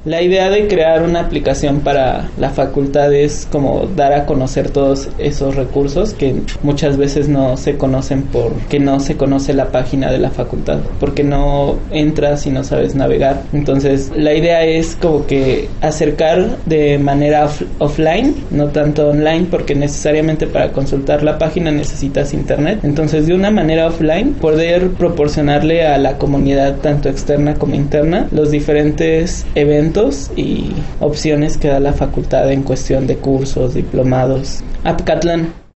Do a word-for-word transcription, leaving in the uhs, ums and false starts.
La idea de crear una aplicación para la facultad es como dar a conocer todos esos recursos que muchas veces no se conocen porque no se conoce la página de la facultad, porque no entras y no sabes navegar. Entonces la idea es como que acercar de manera off- offline, no tanto online, porque necesariamente para consultar la página necesitas internet. Entonces de una manera offline poder proporcionarle a la comunidad tanto externa como interna los diferentes eventos y opciones que da la facultad en cuestión de cursos, diplomados. Appcatlán.